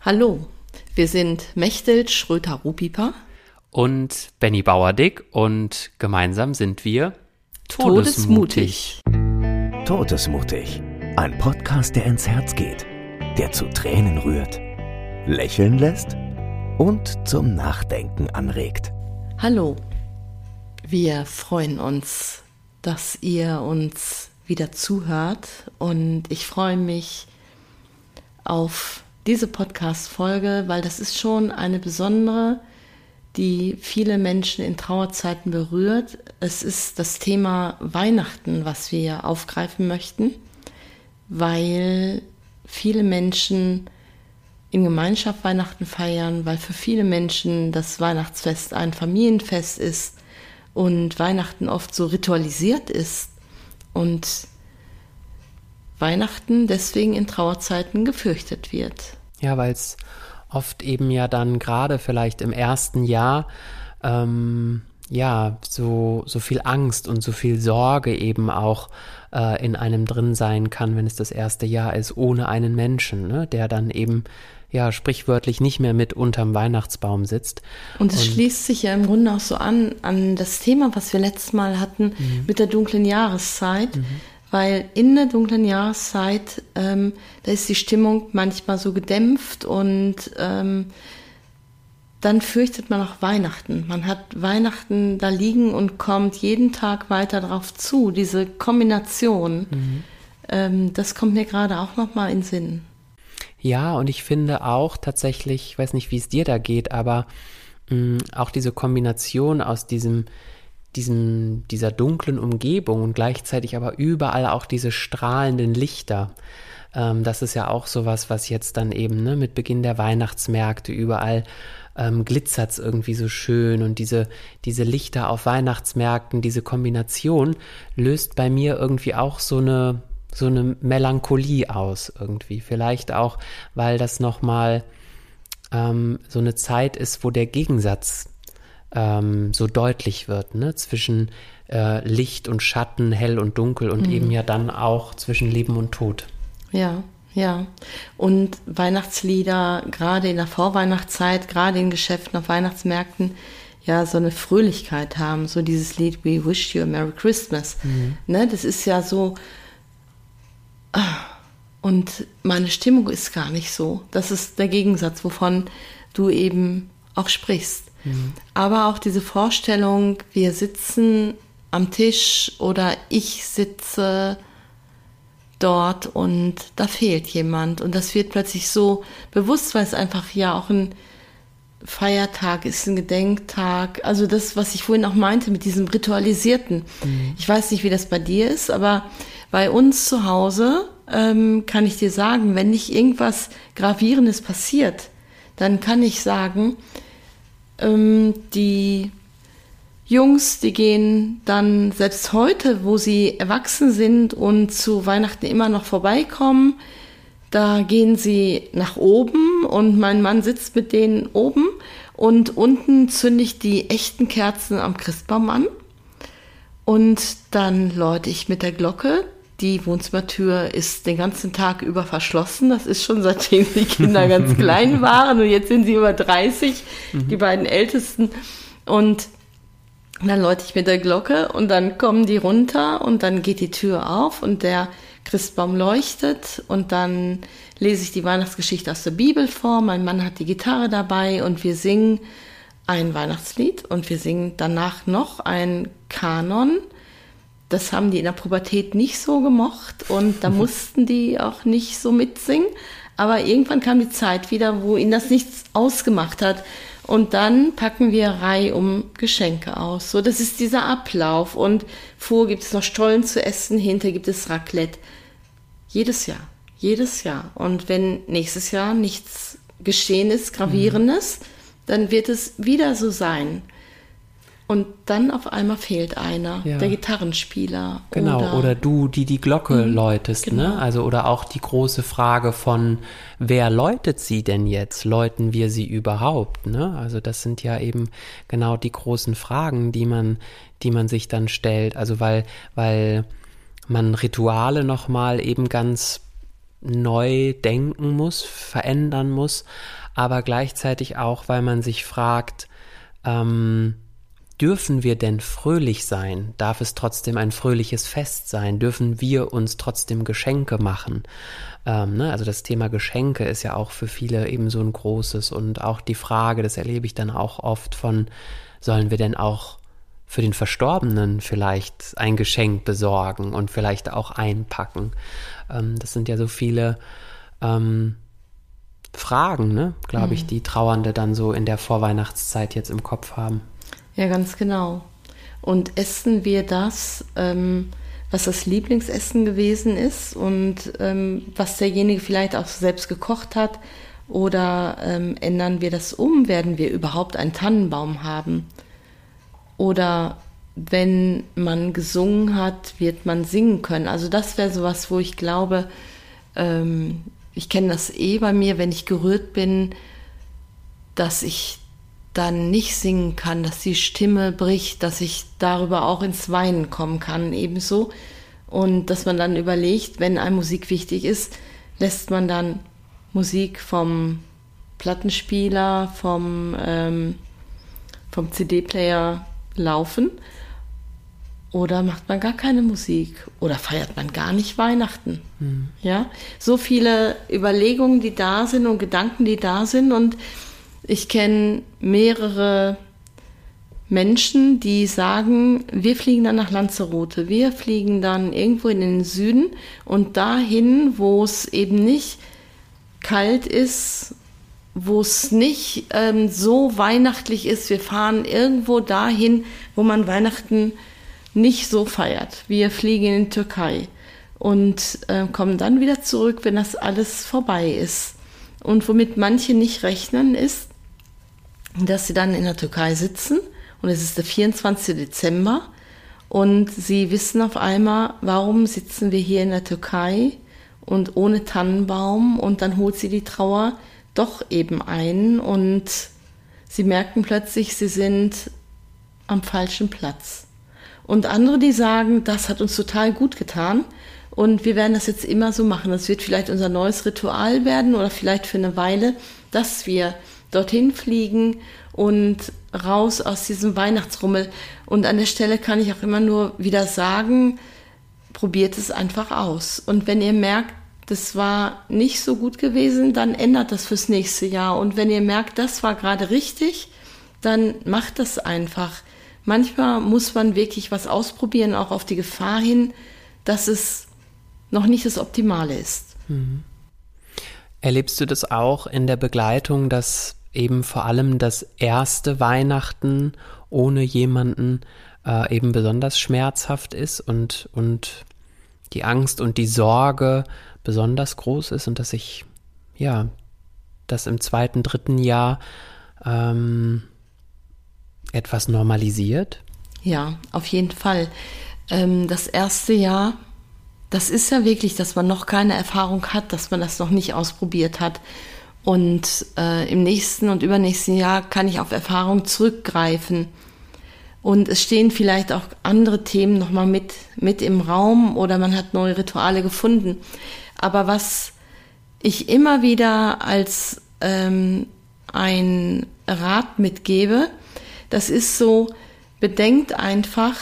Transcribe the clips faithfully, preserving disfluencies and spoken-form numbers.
Hallo, wir sind Mechthild Schröter-Rupipa und Benny Bauerdick und gemeinsam sind wir Todesmutig. Todesmutig. Todesmutig, ein Podcast, der ins Herz geht, der zu Tränen rührt, lächeln lässt und zum Nachdenken anregt. Hallo, wir freuen uns, dass ihr uns wieder zuhört und ich freue mich auf diese Podcast-Folge, weil das ist schon eine besondere, die viele Menschen in Trauerzeiten berührt. Es ist das Thema Weihnachten, was wir aufgreifen möchten, weil viele Menschen in Gemeinschaft Weihnachten feiern, weil für viele Menschen das Weihnachtsfest ein Familienfest ist und Weihnachten oft so ritualisiert ist und Weihnachten deswegen in Trauerzeiten gefürchtet wird. Ja, weil es oft eben ja dann gerade vielleicht im ersten Jahr ähm, ja so, so viel Angst und so viel Sorge eben auch äh, in einem drin sein kann, wenn es das erste Jahr ist, ohne einen Menschen, ne, der dann eben ja sprichwörtlich nicht mehr mit unterm Weihnachtsbaum sitzt. Und es und schließt sich ja im Grunde auch so an, an das Thema, was wir letztes Mal hatten mhm. mit der dunklen Jahreszeit, mhm. weil in der dunklen Jahreszeit, ähm, da ist die Stimmung manchmal so gedämpft und ähm, dann fürchtet man auch Weihnachten. Man hat Weihnachten da liegen und kommt jeden Tag weiter drauf zu. Diese Kombination, mhm. ähm, das kommt mir gerade auch nochmal in den Sinn. Ja, und ich finde auch tatsächlich, ich weiß nicht, wie es dir da geht, aber mh, auch diese Kombination aus diesem Diesem, dieser dunklen Umgebung und gleichzeitig aber überall auch diese strahlenden Lichter. Ähm, das ist ja auch sowas, was jetzt dann eben ne, mit Beginn der Weihnachtsmärkte überall ähm, glitzert es irgendwie so schön und diese, diese Lichter auf Weihnachtsmärkten, diese Kombination löst bei mir irgendwie auch so eine, so eine Melancholie aus irgendwie. Vielleicht auch, weil das nochmal ähm, so eine Zeit ist, wo der Gegensatz Ähm, so deutlich wird, ne? Zwischen äh, Licht und Schatten, hell und dunkel und mhm. eben ja dann auch zwischen Leben und Tod. Ja, ja. Und Weihnachtslieder, gerade in der Vorweihnachtszeit, gerade in Geschäften auf Weihnachtsmärkten, ja, so eine Fröhlichkeit haben, so dieses Lied We Wish You a Merry Christmas. Mhm. Ne? Das ist ja so, und meine Stimmung ist gar nicht so. Das ist der Gegensatz, wovon du eben auch sprichst. Mhm. Aber auch diese Vorstellung, wir sitzen am Tisch oder ich sitze dort und da fehlt jemand. Und das wird plötzlich so bewusst, weil es einfach ja auch ein Feiertag ist, ein Gedenktag. Also das, was ich vorhin auch meinte mit diesem Ritualisierten. Mhm. Ich weiß nicht, wie das bei dir ist, aber bei uns zu Hause ähm, kann ich dir sagen, wenn nicht irgendwas Gravierendes passiert, dann kann ich sagen, die Jungs, die gehen dann selbst heute, wo sie erwachsen sind und zu Weihnachten immer noch vorbeikommen, da gehen sie nach oben und mein Mann sitzt mit denen oben und unten zünde ich die echten Kerzen am Christbaum an und dann läute ich mit der Glocke. Die Wohnzimmertür ist den ganzen Tag über verschlossen. Das ist schon seitdem die Kinder ganz klein waren. Und jetzt sind sie über dreißig, mhm. die beiden Ältesten. Und dann läute ich mit der Glocke und dann kommen die runter und dann geht die Tür auf und der Christbaum leuchtet. Und dann lese ich die Weihnachtsgeschichte aus der Bibel vor. Mein Mann hat die Gitarre dabei und wir singen ein Weihnachtslied. Und wir singen danach noch ein Kanon. Das haben die in der Pubertät nicht so gemocht und da mussten die auch nicht so mitsingen. Aber irgendwann kam die Zeit wieder, wo ihnen das nichts ausgemacht hat. Und dann packen wir reihum Geschenke aus. So, das ist dieser Ablauf. Und vor gibt es noch Stollen zu essen, hinter gibt es Raclette. Jedes Jahr, jedes Jahr. Und wenn nächstes Jahr nichts geschehen ist, Gravierendes, mhm. dann wird es wieder so sein. Und dann auf einmal fehlt einer, ja. der Gitarrenspieler. Genau, oder, oder du, die die Glocke mhm, läutest, genau. ne? Also oder auch die große Frage von, wer läutet sie denn jetzt? Läuten wir sie überhaupt? Ne? Also das sind ja eben genau die großen Fragen, die man, die man sich dann stellt. Also weil, weil man Rituale nochmal eben ganz neu denken muss, verändern muss, aber gleichzeitig auch, weil man sich fragt, ähm, dürfen wir denn fröhlich sein? Darf es trotzdem ein fröhliches Fest sein? Dürfen wir uns trotzdem Geschenke machen? Ähm, ne? Also das Thema Geschenke ist ja auch für viele eben so ein großes und auch die Frage, das erlebe ich dann auch oft von, sollen wir denn auch für den Verstorbenen vielleicht ein Geschenk besorgen und vielleicht auch einpacken? Ähm, das sind ja so viele ähm, Fragen, ne, glaube mhm. ich, die Trauernde dann so in der Vorweihnachtszeit jetzt im Kopf haben. Ja, ganz genau. Und essen wir das, ähm, was das Lieblingsessen gewesen ist und ähm, was derjenige vielleicht auch selbst gekocht hat, oder ähm, ändern wir das um? Werden wir überhaupt einen Tannenbaum haben? Oder wenn man gesungen hat, wird man singen können? Also das wäre sowas, wo ich glaube, ähm, ich kenne das eh bei mir, wenn ich gerührt bin, dass ich dann nicht singen kann, dass die Stimme bricht, dass ich darüber auch ins Weinen kommen kann, ebenso. Und dass man dann überlegt, wenn einem Musik wichtig ist, lässt man dann Musik vom Plattenspieler, vom, ähm, vom C D-Player laufen, oder macht man gar keine Musik oder feiert man gar nicht Weihnachten. Mhm. Ja, so viele Überlegungen, die da sind und Gedanken, die da sind, und ich kenne mehrere Menschen, die sagen, wir fliegen dann nach Lanzarote, wir fliegen dann irgendwo in den Süden und dahin, wo es eben nicht kalt ist, wo es nicht ähm, so weihnachtlich ist. Wir fahren irgendwo dahin, wo man Weihnachten nicht so feiert. Wir fliegen in die Türkei und äh, kommen dann wieder zurück, wenn das alles vorbei ist. Und womit manche nicht rechnen, ist, dass sie dann in der Türkei sitzen und es ist der vierundzwanzigste Dezember und sie wissen auf einmal, warum sitzen wir hier in der Türkei und ohne Tannenbaum, und dann holt sie die Trauer doch eben ein und sie merken plötzlich, sie sind am falschen Platz. Und andere, die sagen, das hat uns total gut getan und wir werden das jetzt immer so machen. Das wird vielleicht unser neues Ritual werden oder vielleicht für eine Weile, dass wir dorthin fliegen und raus aus diesem Weihnachtsrummel. Und an der Stelle kann ich auch immer nur wieder sagen, probiert es einfach aus. Und wenn ihr merkt, das war nicht so gut gewesen, dann ändert das fürs nächste Jahr. Und wenn ihr merkt, das war gerade richtig, dann macht das einfach. Manchmal muss man wirklich was ausprobieren, auch auf die Gefahr hin, dass es noch nicht das Optimale ist. Mhm. Erlebst du das auch in der Begleitung, dass eben vor allem das erste Weihnachten ohne jemanden äh, eben besonders schmerzhaft ist und, und die Angst und die Sorge besonders groß ist und dass sich, ja, das im zweiten, dritten Jahr ähm, etwas normalisiert? Ja, auf jeden Fall. Ähm, das erste Jahr, das ist ja wirklich, dass man noch keine Erfahrung hat, dass man das noch nicht ausprobiert hat. Und äh, im nächsten und übernächsten Jahr kann ich auf Erfahrung zurückgreifen. Und es stehen vielleicht auch andere Themen nochmal mit, mit im Raum oder man hat neue Rituale gefunden. Aber was ich immer wieder als ähm, ein Rat mitgebe, das ist so, bedenkt einfach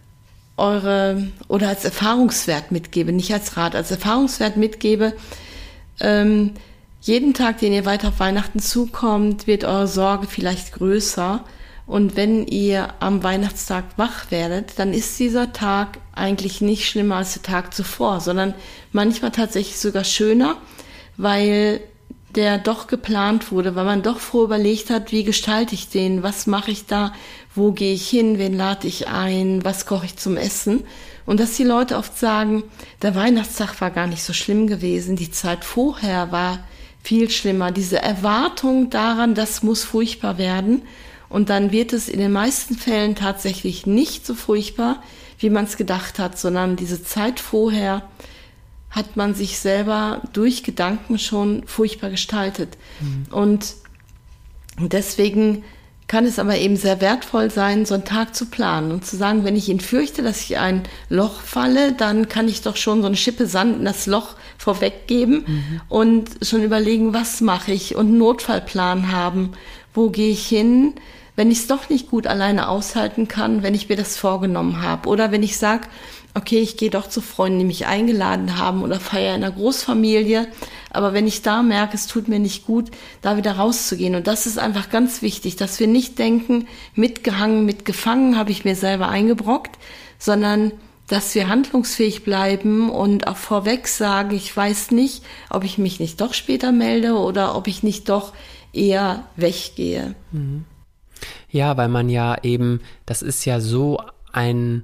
eure, oder als Erfahrungswert mitgebe, nicht als Rat, als Erfahrungswert mitgebe, ähm, jeden Tag, den ihr weiter auf Weihnachten zukommt, wird eure Sorge vielleicht größer. Und wenn ihr am Weihnachtstag wach werdet, dann ist dieser Tag eigentlich nicht schlimmer als der Tag zuvor, sondern manchmal tatsächlich sogar schöner, weil der doch geplant wurde, weil man doch froh überlegt hat, wie gestalte ich den, was mache ich da, wo gehe ich hin, wen lade ich ein, was koche ich zum Essen. Und dass die Leute oft sagen, der Weihnachtstag war gar nicht so schlimm gewesen, die Zeit vorher war viel schlimmer. Diese Erwartung daran, das muss furchtbar werden. Und dann wird es in den meisten Fällen tatsächlich nicht so furchtbar, wie man es gedacht hat, sondern diese Zeit vorher hat man sich selber durch Gedanken schon furchtbar gestaltet. Mhm. Und deswegen kann es aber eben sehr wertvoll sein, so einen Tag zu planen und zu sagen, wenn ich ihn fürchte, dass ich ein Loch falle, dann kann ich doch schon so eine Schippe Sand in das Loch vorweggeben mhm. und schon überlegen, was mache ich und einen Notfallplan haben, wo gehe ich hin, wenn ich es doch nicht gut alleine aushalten kann, wenn ich mir das vorgenommen habe. Oder wenn ich sage, okay, ich gehe doch zu Freunden, die mich eingeladen haben oder feiere in einer Großfamilie. Aber wenn ich da merke, es tut mir nicht gut, da wieder rauszugehen. Und das ist einfach ganz wichtig, dass wir nicht denken, mitgehangen, mitgefangen habe ich mir selber eingebrockt, sondern dass wir handlungsfähig bleiben und auch vorweg sagen, ich weiß nicht, ob ich mich nicht doch später melde oder ob ich nicht doch eher weggehe. Mhm. Ja, weil man ja eben, das ist ja so ein,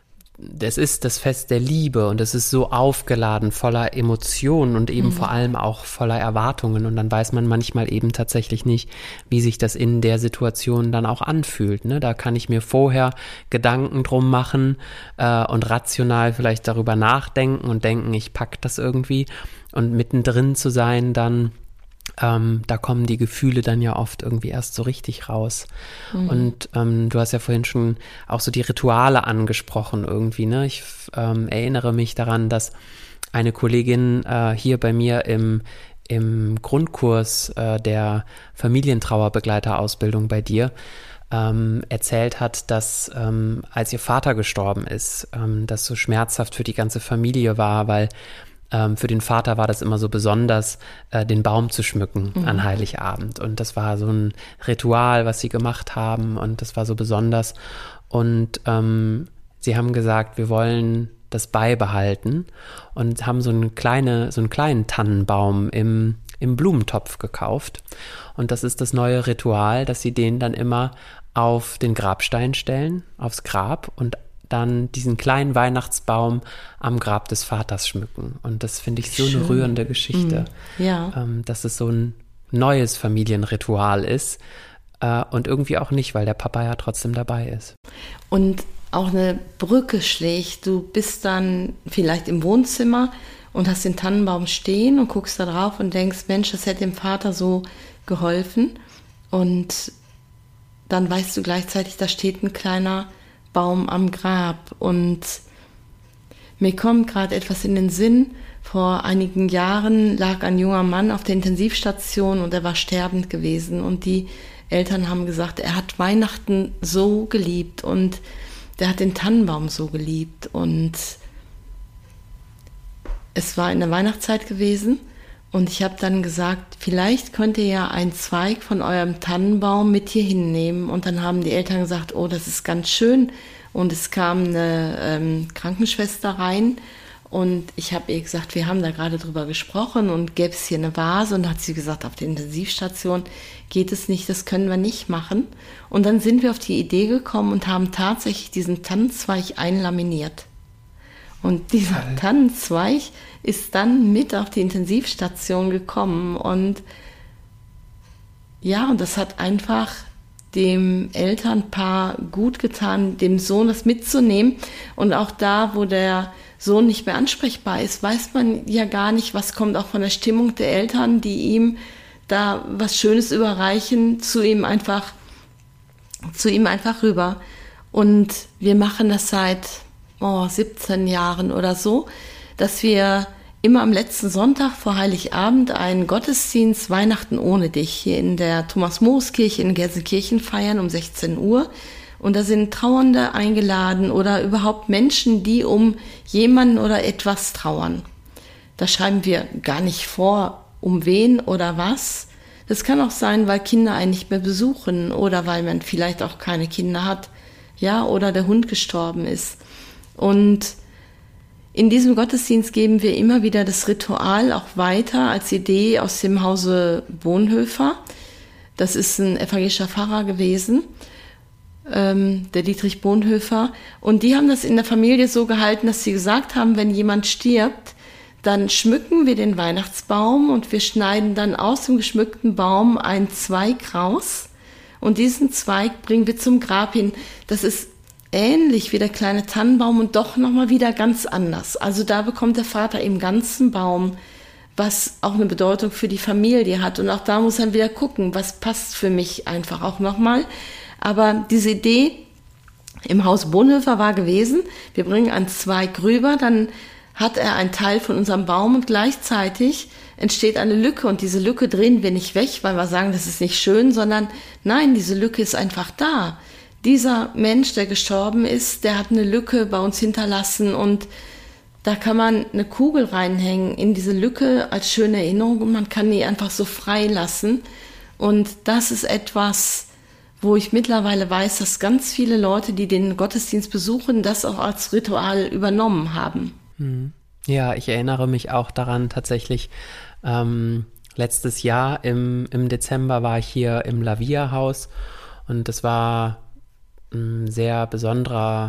das ist das Fest der Liebe und es ist so aufgeladen voller Emotionen und eben mhm. vor allem auch voller Erwartungen und dann weiß man manchmal eben tatsächlich nicht, wie sich das in der Situation dann auch anfühlt. Ne? Da kann ich mir vorher Gedanken drum machen äh, und rational vielleicht darüber nachdenken und denken, ich pack das irgendwie und mittendrin zu sein dann, Ähm, da kommen die Gefühle dann ja oft irgendwie erst so richtig raus. Mhm. Und ähm, du hast ja vorhin schon auch so die Rituale angesprochen irgendwie, ne? Ich ähm, erinnere mich daran, dass eine Kollegin äh, hier bei mir im, im Grundkurs äh, der Familientrauerbegleiterausbildung bei dir ähm, erzählt hat, dass ähm, als ihr Vater gestorben ist, ähm, das so schmerzhaft für die ganze Familie war, weil für den Vater war das immer so besonders, äh, den Baum zu schmücken mhm. an Heiligabend. Und das war so ein Ritual, was sie gemacht haben. Und das war so besonders. Und ähm, sie haben gesagt, wir wollen das beibehalten. Und haben so, eine kleine, so einen kleinen Tannenbaum im, im Blumentopf gekauft. Und das ist das neue Ritual, dass sie den dann immer auf den Grabstein stellen, aufs Grab und dann diesen kleinen Weihnachtsbaum am Grab des Vaters schmücken. Und das finde ich so Schön. Eine rührende Geschichte, mm, ja. ähm, dass es so ein neues Familienritual ist äh, und irgendwie auch nicht, weil der Papa ja trotzdem dabei ist. Und auch eine Brücke schlägt. Du bist dann vielleicht im Wohnzimmer und hast den Tannenbaum stehen und guckst da drauf und denkst, Mensch, das hätte dem Vater so geholfen. Und dann weißt du gleichzeitig, da steht ein kleiner Baum am Grab. Und mir kommt gerade etwas in den Sinn. Vor einigen Jahren lag ein junger Mann auf der Intensivstation und er war sterbend gewesen. Und die Eltern haben gesagt, er hat Weihnachten so geliebt und der hat den Tannenbaum so geliebt. Und es war in der Weihnachtszeit gewesen. Und ich habe dann gesagt, vielleicht könnt ihr ja einen Zweig von eurem Tannenbaum mit hier hinnehmen. Und dann haben die Eltern gesagt, oh, das ist ganz schön. Und es kam eine ähm, Krankenschwester rein. Und ich habe ihr gesagt, wir haben da gerade drüber gesprochen und gäbe es hier eine Vase. Und dann hat sie gesagt, auf der Intensivstation geht es nicht, das können wir nicht machen. Und dann sind wir auf die Idee gekommen und haben tatsächlich diesen Tannenzweig einlaminiert. Und dieser Geil. Tannenzweig ist dann mit auf die Intensivstation gekommen. Und ja, und das hat einfach dem Elternpaar gut getan, dem Sohn das mitzunehmen. Und auch da, wo der Sohn nicht mehr ansprechbar ist, weiß man ja gar nicht, was kommt auch von der Stimmung der Eltern, die ihm da was Schönes überreichen, zu ihm einfach, zu ihm einfach rüber. Und wir machen das seit oh, siebzehn Jahren oder so, dass wir immer am letzten Sonntag vor Heiligabend einen Gottesdienst Weihnachten ohne dich hier in der Thomas-Moos-Kirche in Gelsenkirchen feiern um sechzehn Uhr. Und da sind Trauernde eingeladen oder überhaupt Menschen, die um jemanden oder etwas trauern. Da schreiben wir gar nicht vor, um wen oder was. Das kann auch sein, weil Kinder einen nicht mehr besuchen oder weil man vielleicht auch keine Kinder hat, ja, oder der Hund gestorben ist. Und in diesem Gottesdienst geben wir immer wieder das Ritual auch weiter als Idee aus dem Hause Bonhoeffer. Das ist ein evangelischer Pfarrer gewesen, ähm, der Dietrich Bonhoeffer. Und die haben das in der Familie so gehalten, dass sie gesagt haben, wenn jemand stirbt, dann schmücken wir den Weihnachtsbaum und wir schneiden dann aus dem geschmückten Baum einen Zweig raus. Und diesen Zweig bringen wir zum Grab hin. Das ist ähnlich wie der kleine Tannenbaum und doch nochmal wieder ganz anders. Also da bekommt der Vater im ganzen Baum, was auch eine Bedeutung für die Familie hat. Und auch da muss er wieder gucken, was passt für mich einfach auch nochmal. Aber diese Idee im Haus Bonhoeffer war gewesen, wir bringen einen Zweig rüber, dann hat er einen Teil von unserem Baum und gleichzeitig entsteht eine Lücke und diese Lücke drehen wir nicht weg, weil wir sagen, das ist nicht schön, sondern nein, diese Lücke ist einfach da. Dieser Mensch, der gestorben ist, der hat eine Lücke bei uns hinterlassen und da kann man eine Kugel reinhängen in diese Lücke als schöne Erinnerung und man kann die einfach so frei lassen. Und das ist etwas, wo ich mittlerweile weiß, dass ganz viele Leute, die den Gottesdienst besuchen, das auch als Ritual übernommen haben. Ja, ich erinnere mich auch daran tatsächlich, ähm, letztes Jahr im, im Dezember war ich hier im Lavia-Haus und das war ein sehr besonderer,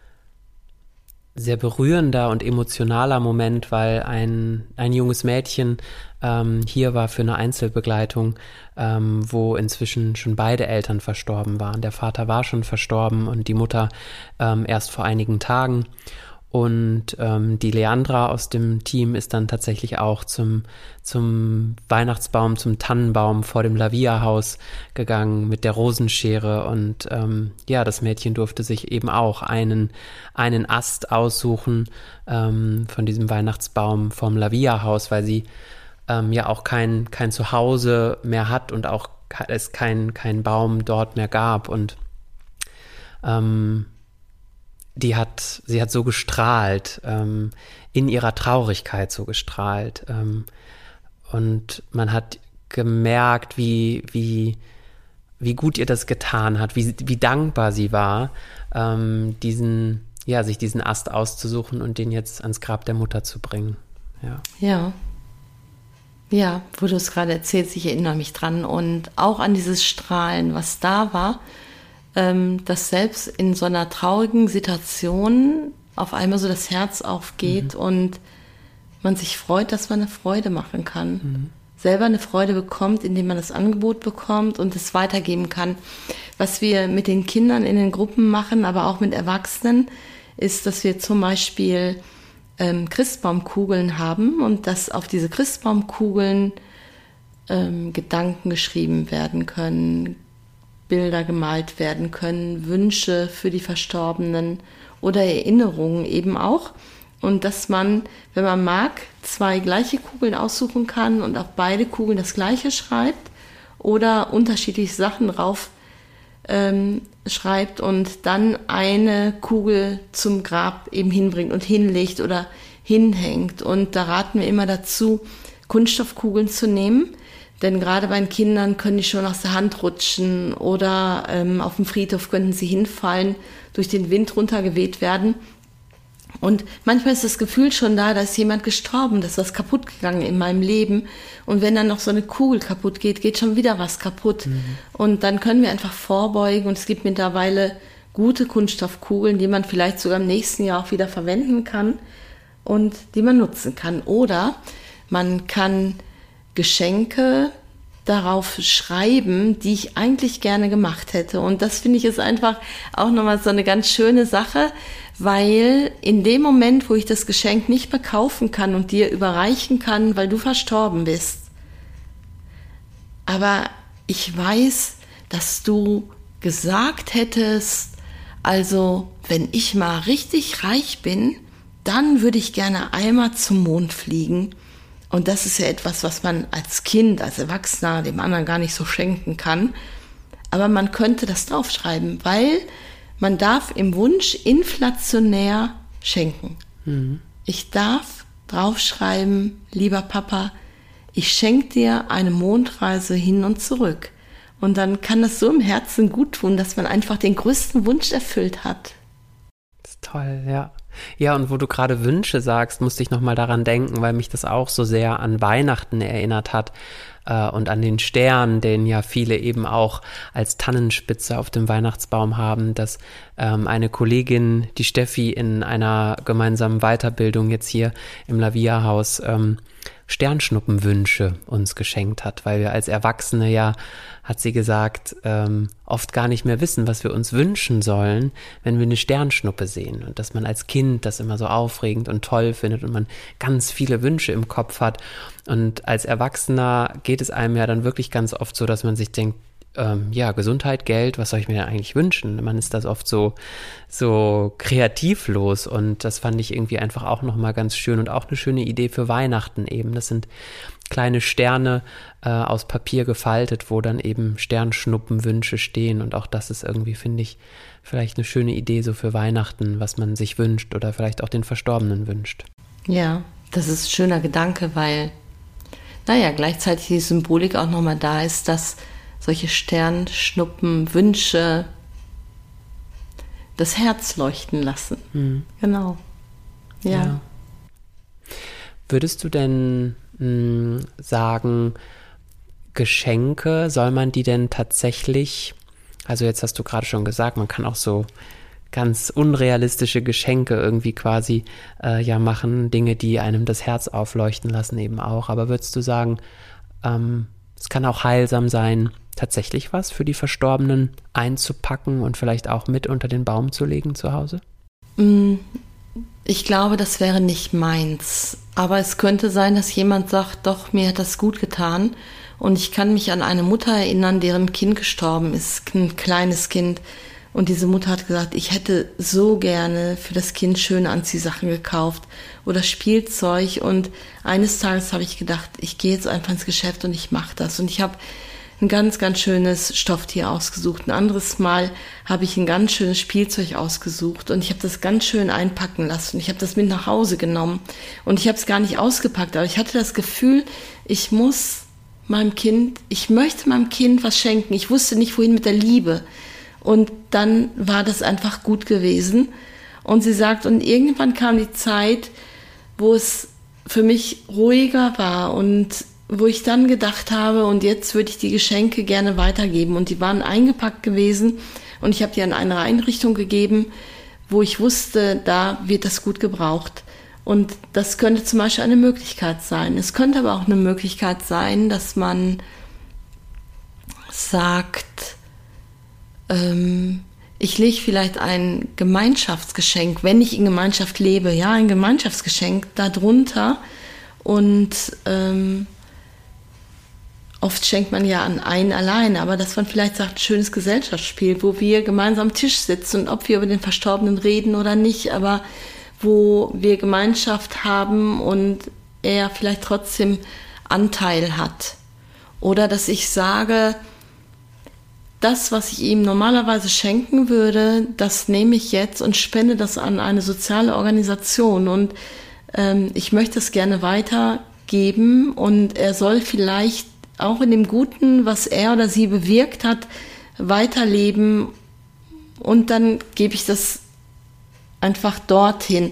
sehr berührender und emotionaler Moment, weil ein, ein junges Mädchen ähm, hier war für eine Einzelbegleitung, ähm, wo inzwischen schon beide Eltern verstorben waren. Der Vater war schon verstorben und die Mutter ähm, erst vor einigen Tagen. Und ähm, die Leandra aus dem Team ist dann tatsächlich auch zum, zum Weihnachtsbaum, zum Tannenbaum vor dem Lavia-Haus gegangen mit der Rosenschere. Und ähm, ja, das Mädchen durfte sich eben auch einen, einen Ast aussuchen ähm, von diesem Weihnachtsbaum vom Lavia-Haus, weil sie ähm, ja auch kein, kein Zuhause mehr hat und auch es kein, kein Baum dort mehr gab. Und ähm, Die hat, sie hat so gestrahlt, ähm, in ihrer Traurigkeit so gestrahlt. Ähm, und man hat gemerkt, wie, wie, wie gut ihr das getan hat, wie, wie dankbar sie war, ähm, diesen, ja, sich diesen Ast auszusuchen und den jetzt ans Grab der Mutter zu bringen. Ja. Ja. Ja, wo du es gerade erzählst, ich erinnere mich dran. Und auch an dieses Strahlen, was da war, dass selbst in so einer traurigen Situation auf einmal so das Herz aufgeht mhm. und man sich freut, dass man eine Freude machen kann. Mhm. Selber eine Freude bekommt, indem man das Angebot bekommt und es weitergeben kann. Was wir mit den Kindern in den Gruppen machen, aber auch mit Erwachsenen, ist, dass wir zum Beispiel ähm, Christbaumkugeln haben und dass auf diese Christbaumkugeln ähm, Gedanken geschrieben werden können, Bilder gemalt werden können, Wünsche für die Verstorbenen oder Erinnerungen eben auch. Und dass man, wenn man mag, zwei gleiche Kugeln aussuchen kann und auf beide Kugeln das Gleiche schreibt oder unterschiedliche Sachen drauf ähm, schreibt und dann eine Kugel zum Grab eben hinbringt und hinlegt oder hinhängt. Und da raten wir immer dazu, Kunststoffkugeln zu nehmen. Denn gerade bei den Kindern können die schon aus der Hand rutschen oder ähm, auf dem Friedhof könnten sie hinfallen, durch den Wind runtergeweht werden. Und manchmal ist das Gefühl schon da, da ist jemand gestorben, da ist was kaputt gegangen in meinem Leben. Und wenn dann noch so eine Kugel kaputt geht, geht schon wieder was kaputt. Mhm. Und dann können wir einfach vorbeugen. Und es gibt mittlerweile gute Kunststoffkugeln, die man vielleicht sogar im nächsten Jahr auch wieder verwenden kann und die man nutzen kann. Oder man kann Geschenke darauf schreiben, die ich eigentlich gerne gemacht hätte. Und das finde ich ist einfach auch nochmal so eine ganz schöne Sache, weil in dem Moment, wo ich das Geschenk nicht mehr kaufen kann und dir überreichen kann, weil du verstorben bist, aber ich weiß, dass du gesagt hättest, also wenn ich mal richtig reich bin, dann würde ich gerne einmal zum Mond fliegen. Und das ist ja etwas, was man als Kind, als Erwachsener dem anderen gar nicht so schenken kann. Aber man könnte das draufschreiben, weil man darf im Wunsch inflationär schenken. Mhm. Ich darf draufschreiben, lieber Papa, ich schenke dir eine Mondreise hin und zurück. Und dann kann das so im Herzen gut tun, dass man einfach den größten Wunsch erfüllt hat. Das ist toll, ja. Ja, und wo du gerade Wünsche sagst, musste ich nochmal daran denken, weil mich das auch so sehr an Weihnachten erinnert hat äh, und an den Stern, den ja viele eben auch als Tannenspitze auf dem Weihnachtsbaum haben, dass ähm, eine Kollegin, die Steffi, in einer gemeinsamen Weiterbildung jetzt hier im Lavia-Haus ähm, Sternschnuppenwünsche uns geschenkt hat, weil wir als Erwachsene ja, hat sie gesagt, ähm, oft gar nicht mehr wissen, was wir uns wünschen sollen, wenn wir eine Sternschnuppe sehen und dass man als Kind das immer so aufregend und toll findet und man ganz viele Wünsche im Kopf hat und als Erwachsener geht es einem ja dann wirklich ganz oft so, dass man sich denkt, ähm, ja, Gesundheit, Geld, was soll ich mir denn eigentlich wünschen? Man ist das oft so, so kreativlos und das fand ich irgendwie einfach auch nochmal ganz schön und auch eine schöne Idee für Weihnachten eben. Das sind kleine Sterne äh, aus Papier gefaltet, wo dann eben Sternschnuppenwünsche stehen und auch das ist irgendwie, finde ich, vielleicht eine schöne Idee so für Weihnachten, was man sich wünscht oder vielleicht auch den Verstorbenen wünscht. Ja, das ist ein schöner Gedanke, weil, naja, gleichzeitig die Symbolik auch nochmal da ist, dass solche Sternschnuppenwünsche das Herz leuchten lassen. Mhm. Genau. Ja. ja. Würdest du denn mh, sagen, Geschenke, soll man die denn tatsächlich, also jetzt hast du gerade schon gesagt, man kann auch so ganz unrealistische Geschenke irgendwie quasi äh, ja machen, Dinge, die einem das Herz aufleuchten lassen eben auch. Aber würdest du sagen, ähm, es kann auch heilsam sein, tatsächlich was für die Verstorbenen einzupacken und vielleicht auch mit unter den Baum zu legen zu Hause? Ich glaube, das wäre nicht meins. Aber es könnte sein, dass jemand sagt, doch, mir hat das gut getan. Und ich kann mich an eine Mutter erinnern, deren Kind gestorben ist, ein kleines Kind. Und diese Mutter hat gesagt, ich hätte so gerne für das Kind schöne Anziehsachen gekauft oder Spielzeug. Und eines Tages habe ich gedacht, ich gehe jetzt einfach ins Geschäft und ich mache das. Und ich habe ein ganz, ganz schönes Stofftier ausgesucht. Ein anderes Mal habe ich ein ganz schönes Spielzeug ausgesucht und ich habe das ganz schön einpacken lassen. Ich habe das mit nach Hause genommen und ich habe es gar nicht ausgepackt. Aber ich hatte das Gefühl, ich muss meinem Kind, ich möchte meinem Kind was schenken. Ich wusste nicht, wohin mit der Liebe. Und dann war das einfach gut gewesen. Und sie sagt, und irgendwann kam die Zeit, wo es für mich ruhiger war und wo ich dann gedacht habe, und jetzt würde ich die Geschenke gerne weitergeben. Und die waren eingepackt gewesen und ich habe die an eine Einrichtung gegeben, wo ich wusste, da wird das gut gebraucht. Und das könnte zum Beispiel eine Möglichkeit sein. Es könnte aber auch eine Möglichkeit sein, dass man sagt, ähm, ich lege vielleicht ein Gemeinschaftsgeschenk, wenn ich in Gemeinschaft lebe, ja, ein Gemeinschaftsgeschenk darunter. Und ähm, oft schenkt man ja an einen allein, aber dass man vielleicht sagt, ein schönes Gesellschaftsspiel, wo wir gemeinsam am Tisch sitzen und ob wir über den Verstorbenen reden oder nicht, aber wo wir Gemeinschaft haben und er vielleicht trotzdem Anteil hat. Oder dass ich sage, das, was ich ihm normalerweise schenken würde, das nehme ich jetzt und spende das an eine soziale Organisation und ähm, ich möchte es gerne weitergeben und er soll vielleicht auch in dem Guten, was er oder sie bewirkt hat, weiterleben und dann gebe ich das einfach dorthin.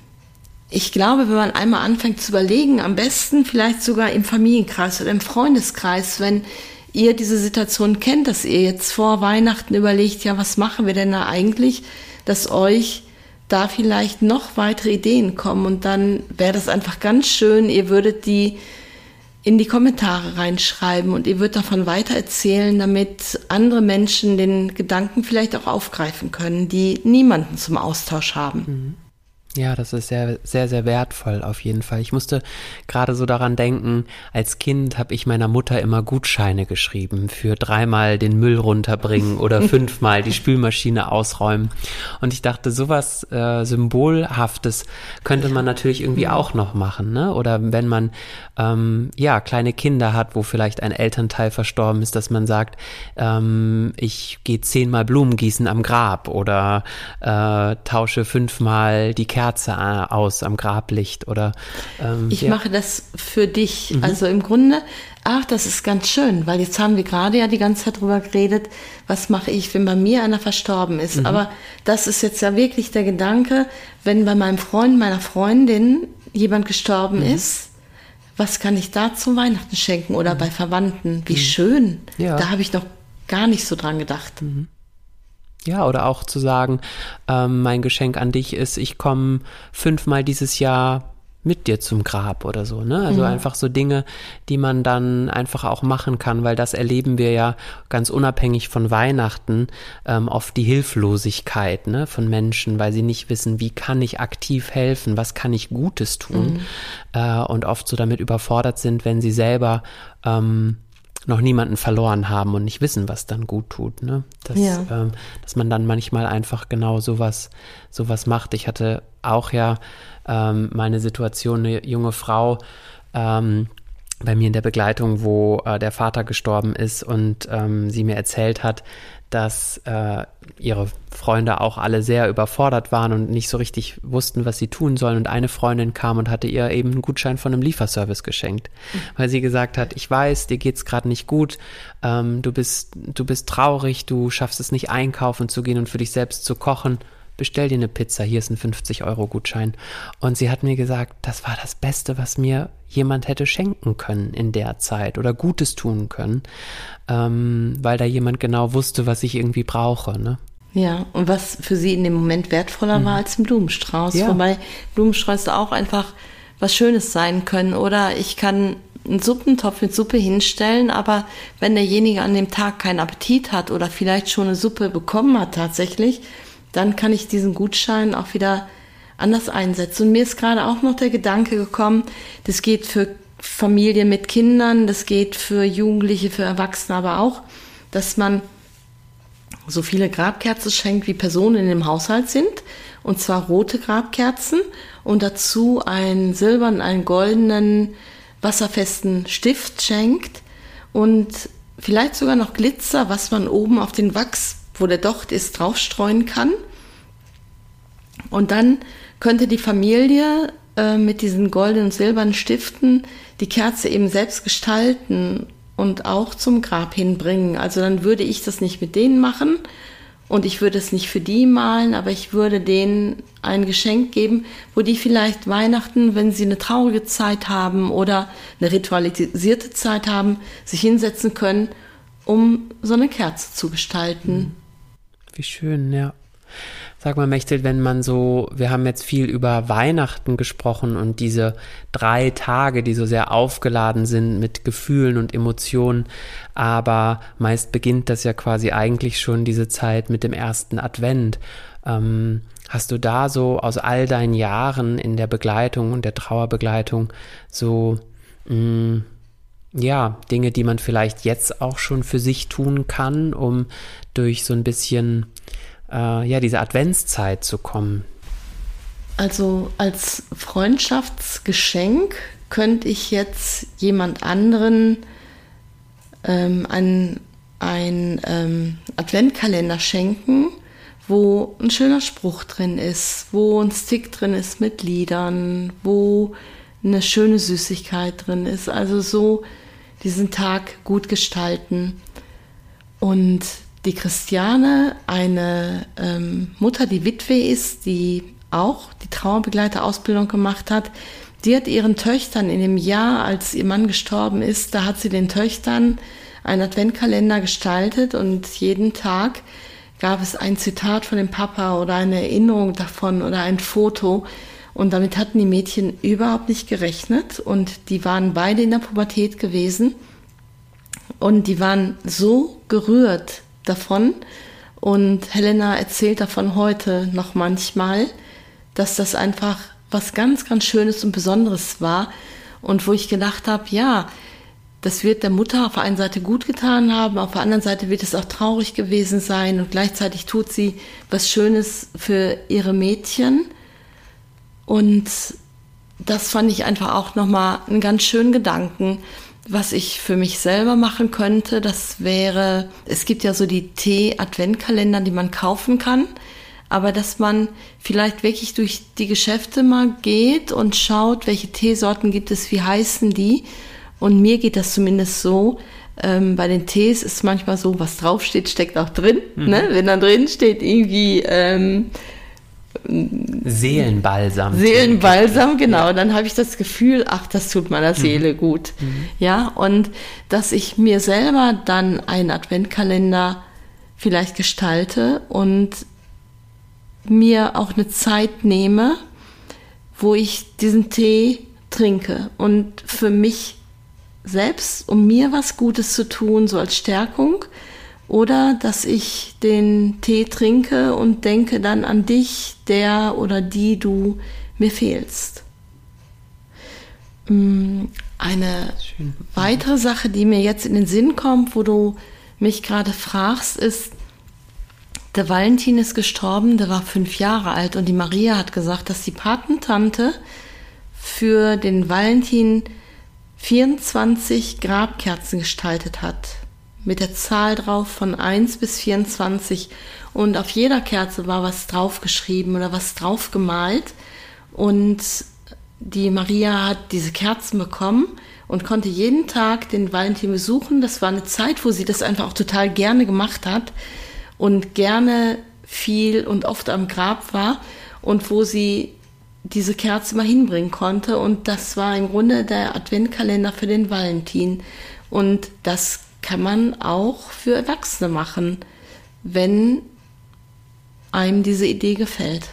Ich glaube, wenn man einmal anfängt zu überlegen, am besten vielleicht sogar im Familienkreis oder im Freundeskreis, wenn ihr diese Situation kennt, dass ihr jetzt vor Weihnachten überlegt, ja, was machen wir denn da eigentlich, dass euch da vielleicht noch weitere Ideen kommen und dann wäre das einfach ganz schön, ihr würdet die in die Kommentare reinschreiben und ihr würdet davon weitererzählen, damit andere Menschen den Gedanken vielleicht auch aufgreifen können, die niemanden zum Austausch haben. Mhm. Ja, das ist sehr, sehr, sehr wertvoll auf jeden Fall. Ich musste gerade so daran denken, als Kind habe ich meiner Mutter immer Gutscheine geschrieben für dreimal den Müll runterbringen oder fünfmal die Spülmaschine ausräumen. Und ich dachte, sowas äh, Symbolhaftes könnte man natürlich irgendwie auch noch machen, ne? Oder wenn man ähm, ja kleine Kinder hat, wo vielleicht ein Elternteil verstorben ist, dass man sagt, ähm, ich gehe zehnmal Blumen gießen am Grab oder äh, tausche fünfmal die Kerze aus am Grablicht oder ähm, ich ja. mache das für dich. Mhm. Also im Grunde, ach, das ist ganz schön, weil jetzt haben wir gerade ja die ganze Zeit drüber geredet, was mache ich, wenn bei mir einer verstorben ist. Mhm. Aber das ist jetzt ja wirklich der Gedanke, wenn bei meinem Freund, meiner Freundin jemand gestorben mhm. ist, was kann ich da zu Weihnachten schenken oder mhm. bei Verwandten? Wie mhm. schön. Ja. Da habe ich noch gar nicht so dran gedacht. Mhm. Ja, oder auch zu sagen, ähm, mein Geschenk an dich ist, ich komme fünfmal dieses Jahr mit dir zum Grab oder so, ne? Also mhm. einfach so Dinge, die man dann einfach auch machen kann, weil das erleben wir ja ganz unabhängig von Weihnachten, ähm, oft die Hilflosigkeit, ne, von Menschen, weil sie nicht wissen, wie kann ich aktiv helfen, was kann ich Gutes tun, mhm. äh, und oft so damit überfordert sind, wenn sie selber ähm, noch niemanden verloren haben und nicht wissen, was dann gut tut, ne? Dass, ja. ähm, dass man dann manchmal einfach genau sowas, sowas macht. Ich hatte auch ja ähm, meine Situation, eine junge Frau ähm, bei mir in der Begleitung, wo äh, der Vater gestorben ist und ähm, sie mir erzählt hat, dass äh, ihre Freunde auch alle sehr überfordert waren und nicht so richtig wussten, was sie tun sollen. Und eine Freundin kam und hatte ihr eben einen Gutschein von einem Lieferservice geschenkt, mhm. weil sie gesagt hat, ich weiß, dir geht's gerade nicht gut, ähm, du bist, du bist traurig, du schaffst es nicht einkaufen zu gehen und für dich selbst zu kochen. Bestell dir eine Pizza, hier ist ein fünfzig-Euro-Gutschein. Und sie hat mir gesagt, das war das Beste, was mir jemand hätte schenken können in der Zeit oder Gutes tun können, ähm, weil da jemand genau wusste, was ich irgendwie brauche, ne? Ja, und was für sie in dem Moment wertvoller mhm. war als ein Blumenstrauß. Ja. Wobei Blumensträuße auch einfach was Schönes sein können. Oder ich kann einen Suppentopf mit Suppe hinstellen, aber wenn derjenige an dem Tag keinen Appetit hat oder vielleicht schon eine Suppe bekommen hat tatsächlich, dann kann ich diesen Gutschein auch wieder anders einsetzen. Und mir ist gerade auch noch der Gedanke gekommen, das geht für Familien mit Kindern, das geht für Jugendliche, für Erwachsene aber auch, dass man so viele Grabkerzen schenkt, wie Personen in dem Haushalt sind, und zwar rote Grabkerzen und dazu einen silbernen, einen goldenen, wasserfesten Stift schenkt und vielleicht sogar noch Glitzer, was man oben auf den Wachs, wo der Docht ist, draufstreuen kann. Und dann könnte die Familie äh, mit diesen goldenen und silbernen Stiften die Kerze eben selbst gestalten und auch zum Grab hinbringen. Also dann würde ich das nicht mit denen machen und ich würde es nicht für die malen, aber ich würde denen ein Geschenk geben, wo die vielleicht Weihnachten, wenn sie eine traurige Zeit haben oder eine ritualisierte Zeit haben, sich hinsetzen können, um so eine Kerze zu gestalten. Wie schön, ja. Sag mal, Mechthild, wenn man so, wir haben jetzt viel über Weihnachten gesprochen und diese drei Tage, die so sehr aufgeladen sind mit Gefühlen und Emotionen, aber meist beginnt das ja quasi eigentlich schon diese Zeit mit dem ersten Advent. Ähm, hast du da so aus all deinen Jahren in der Begleitung und der Trauerbegleitung so, mh, ja, Dinge, die man vielleicht jetzt auch schon für sich tun kann, um durch so ein bisschen äh, ja, diese Adventszeit zu kommen? Also als Freundschaftsgeschenk könnte ich jetzt jemand anderen ähm, einen, einen ähm, Adventkalender schenken, wo ein schöner Spruch drin ist, wo ein Stick drin ist mit Liedern, wo eine schöne Süßigkeit drin ist. Also so diesen Tag gut gestalten. Und die Christiane, eine ähm, Mutter, die Witwe ist, die auch die Trauerbegleiterausbildung gemacht hat, die hat ihren Töchtern in dem Jahr, als ihr Mann gestorben ist, da hat sie den Töchtern einen Adventkalender gestaltet und jeden Tag gab es ein Zitat von dem Papa oder eine Erinnerung davon oder ein Foto. Und damit hatten die Mädchen überhaupt nicht gerechnet und die waren beide in der Pubertät gewesen und die waren so gerührt davon. Und Helena erzählt davon heute noch manchmal, dass das einfach was ganz, ganz Schönes und Besonderes war. Und wo ich gedacht habe, ja, das wird der Mutter auf der einen Seite gut getan haben, auf der anderen Seite wird es auch traurig gewesen sein. Und gleichzeitig tut sie was Schönes für ihre Mädchen. Und das fand ich einfach auch nochmal einen ganz schönen Gedanken. Was ich für mich selber machen könnte, das wäre, es gibt ja so die Tee-Adventkalender, die man kaufen kann, aber dass man vielleicht wirklich durch die Geschäfte mal geht und schaut, welche Teesorten gibt es, wie heißen die. Und mir geht das zumindest so, ähm, bei den Tees ist manchmal so, was draufsteht, steckt auch drin. Mhm. Ne? Wenn da drin steht irgendwie ähm, Seelenbalsam. Seelenbalsam, genau. Dann habe ich das Gefühl, ach, das tut meiner Seele mhm. gut. Mhm. Ja, und dass ich mir selber dann einen Adventkalender vielleicht gestalte und mir auch eine Zeit nehme, wo ich diesen Tee trinke und für mich selbst, um mir was Gutes zu tun, so als Stärkung, oder dass ich den Tee trinke und denke dann an dich, der oder die du mir fehlst. Eine Schön. weitere Sache, die mir jetzt in den Sinn kommt, wo du mich gerade fragst, ist, der Valentin ist gestorben, der war fünf Jahre alt und die Maria hat gesagt, dass die Patentante für den Valentin vierundzwanzig Grabkerzen gestaltet hat. Mit der Zahl drauf von eins bis vierundzwanzig. Und auf jeder Kerze war was draufgeschrieben oder was drauf gemalt. Und die Maria hat diese Kerzen bekommen und konnte jeden Tag den Valentin besuchen. Das war eine Zeit, wo sie das einfach auch total gerne gemacht hat und gerne viel und oft am Grab war und wo sie diese Kerze mal hinbringen konnte. Und das war im Grunde der Adventkalender für den Valentin. Und das kann man auch für Erwachsene machen, wenn einem diese Idee gefällt.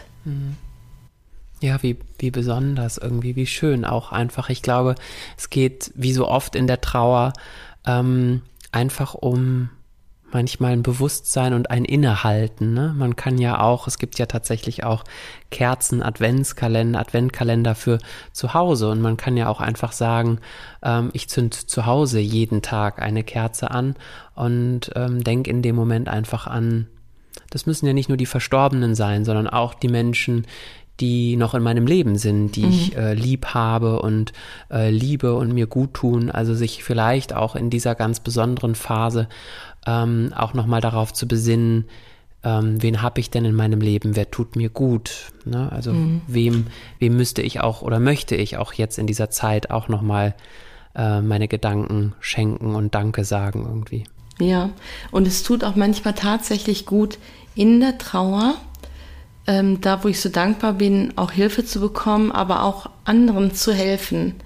Ja, wie, wie besonders irgendwie, wie schön auch einfach. Ich glaube, es geht wie so oft in der Trauer ähm, einfach um manchmal ein Bewusstsein und ein Innehalten. Ne? Man kann ja auch, es gibt ja tatsächlich auch Kerzen, Adventskalender, Adventkalender für zu Hause und man kann ja auch einfach sagen, ähm, ich zünd zu Hause jeden Tag eine Kerze an und ähm, denk in dem Moment einfach an, das müssen ja nicht nur die Verstorbenen sein, sondern auch die Menschen, die noch in meinem Leben sind, die mhm. ich äh, lieb habe und äh, liebe und mir gut tun. Also sich vielleicht auch in dieser ganz besonderen Phase ähm, auch nochmal darauf zu besinnen, ähm, wen habe ich denn in meinem Leben, wer tut mir gut. Ne? Also mhm. wem, wem müsste ich auch oder möchte ich auch jetzt in dieser Zeit auch nochmal äh, meine Gedanken schenken und Danke sagen irgendwie. Ja, und es tut auch manchmal tatsächlich gut in der Trauer, Ähm, da wo ich so dankbar bin, auch Hilfe zu bekommen, aber auch anderen zu helfen.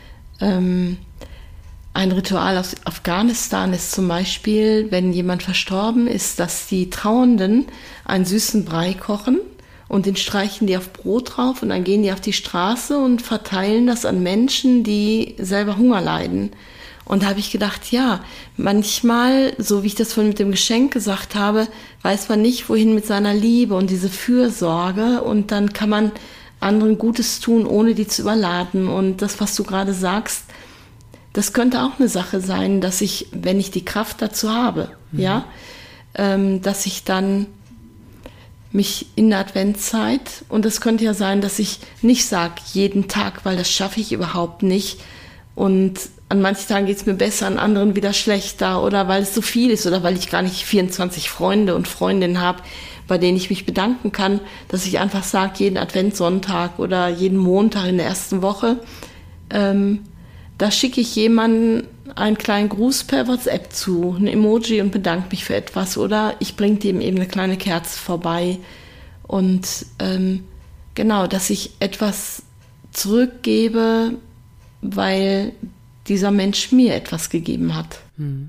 Ähm, ein Ritual aus Afghanistan ist zum Beispiel, wenn jemand verstorben ist, dass die Trauernden einen süßen Brei kochen und den streichen die auf Brot drauf und dann gehen die auf die Straße und verteilen das an Menschen, die selber Hunger leiden. Und da habe ich gedacht, ja, manchmal, so wie ich das vorhin mit dem Geschenk gesagt habe, weiß man nicht, wohin mit seiner Liebe und diese Fürsorge. Und dann kann man anderen Gutes tun, ohne die zu überladen. Und das, was du gerade sagst, das könnte auch eine Sache sein, dass ich, wenn ich die Kraft dazu habe, mhm. ja, ähm, dass ich dann mich in der Adventszeit, und das könnte ja sein, dass ich nicht sage, jeden Tag, weil das schaffe ich überhaupt nicht. Und an manchen Tagen geht es mir besser, an anderen wieder schlechter oder weil es so viel ist oder weil ich gar nicht vierundzwanzig Freunde und Freundinnen habe, bei denen ich mich bedanken kann, dass ich einfach sage, jeden Adventssonntag oder jeden Montag in der ersten Woche, ähm, da schicke ich jemandem einen kleinen Gruß per WhatsApp zu, ein Emoji und bedanke mich für etwas oder ich bringe dem eben eine kleine Kerze vorbei und ähm, genau, dass ich etwas zurückgebe, weil dieser Mensch mir etwas gegeben hat.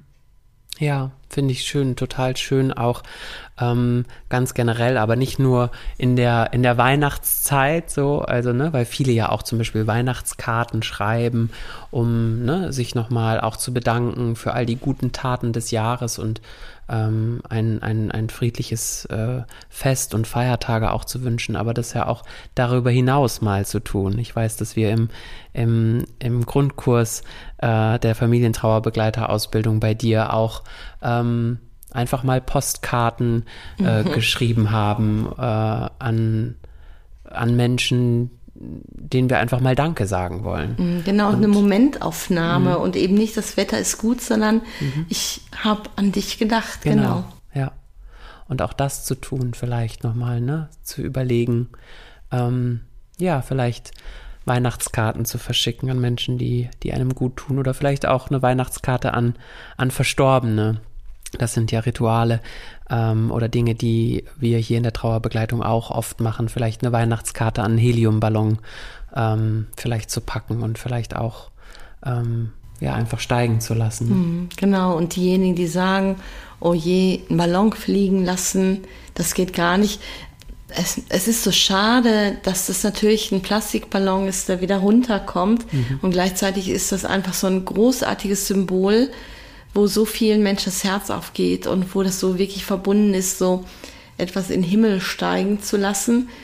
Ja, finde ich schön, total schön auch ähm, ganz generell, aber nicht nur in der in der Weihnachtszeit so, also ne, weil viele ja auch zum Beispiel Weihnachtskarten schreiben, um ne, sich nochmal auch zu bedanken für all die guten Taten des Jahres und ähm, ein, ein, ein friedliches äh, Fest und Feiertage auch zu wünschen, aber das ja auch darüber hinaus mal zu tun. Ich weiß, dass wir im, im, im Grundkurs äh, der Familientrauerbegleiterausbildung bei dir auch ähm, einfach mal Postkarten äh, mhm. geschrieben haben äh, an, an Menschen, denen wir einfach mal Danke sagen wollen. Genau, und, eine Momentaufnahme mh. und eben nicht, das Wetter ist gut, sondern mhm. ich habe an dich gedacht, genau. genau. Ja, und auch das zu tun vielleicht nochmal, ne, zu überlegen, ähm, ja, vielleicht Weihnachtskarten zu verschicken an Menschen, die, die einem gut tun oder vielleicht auch eine Weihnachtskarte an, an Verstorbene. Das sind ja Rituale ähm, oder Dinge, die wir hier in der Trauerbegleitung auch oft machen. Vielleicht eine Weihnachtskarte an einen Heliumballon ähm, vielleicht zu packen und vielleicht auch ähm, ja, einfach steigen zu lassen. Genau, und diejenigen, die sagen, oh je, einen Ballon fliegen lassen, das geht gar nicht. Es, es ist so schade, dass das natürlich ein Plastikballon ist, der wieder runterkommt. Mhm. Und gleichzeitig ist das einfach so ein großartiges Symbol, wo so vielen Menschen das Herz aufgeht und wo das so wirklich verbunden ist, so etwas in den Himmel steigen zu lassen.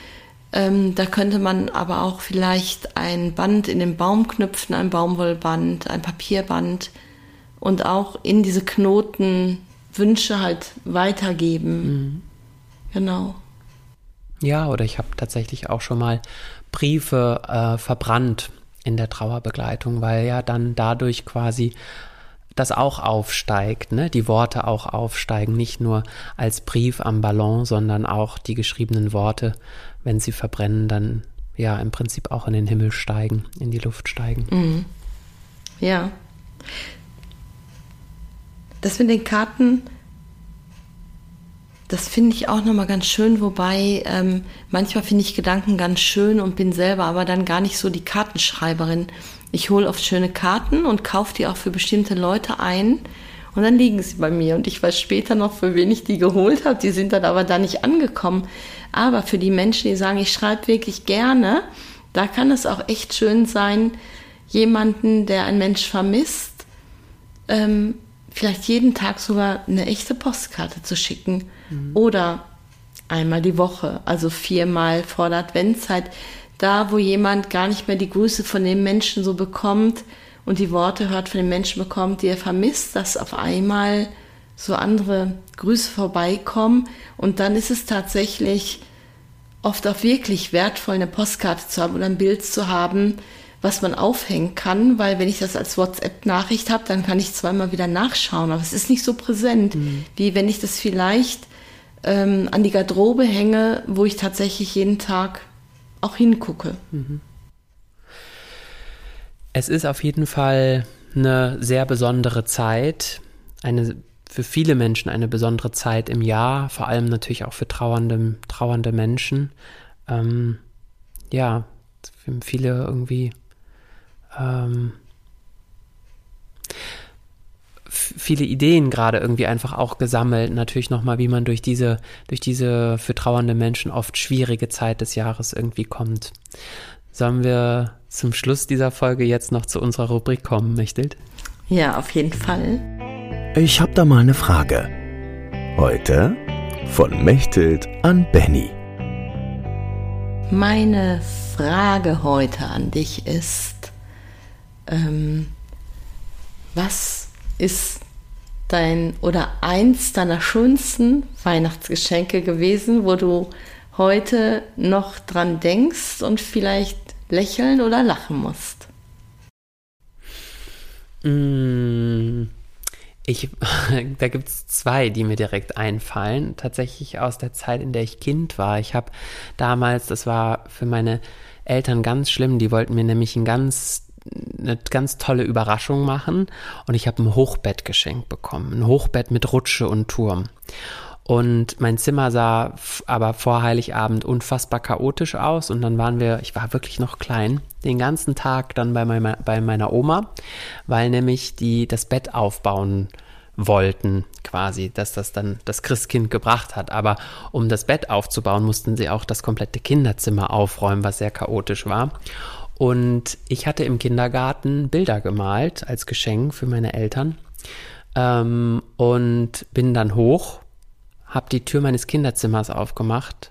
Ähm, da könnte man aber auch vielleicht ein Band in den Baum knüpfen, ein Baumwollband, ein Papierband und auch in diese Knoten Wünsche halt weitergeben. Mhm. Genau. Ja, oder ich habe tatsächlich auch schon mal Briefe äh, verbrannt in der Trauerbegleitung, weil ja dann dadurch quasi das auch aufsteigt, ne? Die Worte auch aufsteigen, nicht nur als Brief am Ballon, sondern auch die geschriebenen Worte, wenn sie verbrennen, dann ja im Prinzip auch in den Himmel steigen, in die Luft steigen. Mhm. Ja. Das mit den Karten, das finde ich auch nochmal ganz schön, wobei ähm, manchmal finde ich Gedanken ganz schön und bin selber aber dann gar nicht so die Kartenschreiberin. Ich hole oft schöne Karten und kaufe die auch für bestimmte Leute ein und dann liegen sie bei mir und ich weiß später noch, für wen ich die geholt habe. Die sind dann aber da nicht angekommen. Aber für die Menschen, die sagen, ich schreibe wirklich gerne, da kann es auch echt schön sein, jemanden, der ein Mensch vermisst, ähm, vielleicht jeden Tag sogar eine echte Postkarte zu schicken. Mhm. Oder einmal die Woche, also viermal vor der Adventszeit, da wo jemand gar nicht mehr die Grüße von dem Menschen so bekommt und die Worte hört von den Menschen bekommt, die er vermisst, dass auf einmal so andere Grüße vorbeikommen und dann ist es tatsächlich oft auch wirklich wertvoll, eine Postkarte zu haben oder ein Bild zu haben, was man aufhängen kann, weil wenn ich das als WhatsApp-Nachricht habe, dann kann ich zweimal wieder nachschauen, aber es ist nicht so präsent, mhm. wie wenn ich das vielleicht ähm, an die Garderobe hänge, wo ich tatsächlich jeden Tag auch hingucke. Mhm. Es ist auf jeden Fall eine sehr besondere Zeit, eine für viele Menschen eine besondere Zeit im Jahr, vor allem natürlich auch für trauernde, trauernde Menschen. Ähm, ja, für viele irgendwie ähm, f- viele Ideen gerade irgendwie einfach auch gesammelt. Natürlich nochmal, wie man durch diese, durch diese für trauernde Menschen oft schwierige Zeit des Jahres irgendwie kommt. Sollen wir zum Schluss dieser Folge jetzt noch zu unserer Rubrik kommen, Mechthild? Ja, auf jeden Fall. Ich hab da mal eine Frage. Heute von Mechthild an Benny. Meine Frage heute an dich ist, ähm, was ist dein oder eins deiner schönsten Weihnachtsgeschenke gewesen, wo du heute noch dran denkst und vielleicht lächeln oder lachen musst? Mm. Ich, da gibt es zwei, die mir direkt einfallen, tatsächlich aus der Zeit, in der ich Kind war. Ich habe damals, das war für meine Eltern ganz schlimm, die wollten mir nämlich ein ganz, eine ganz tolle Überraschung machen und ich habe ein Hochbett geschenkt bekommen, ein Hochbett mit Rutsche und Turm. Und mein Zimmer sah f- aber vor Heiligabend unfassbar chaotisch aus und dann waren wir, ich war wirklich noch klein, den ganzen Tag dann bei meiner, bei meiner Oma, weil nämlich die das Bett aufbauen wollten quasi, dass das dann das Christkind gebracht hat. Aber um das Bett aufzubauen, mussten sie auch das komplette Kinderzimmer aufräumen, was sehr chaotisch war. Und ich hatte im Kindergarten Bilder gemalt als Geschenk für meine Eltern ähm, und bin dann hoch, habe die Tür meines Kinderzimmers aufgemacht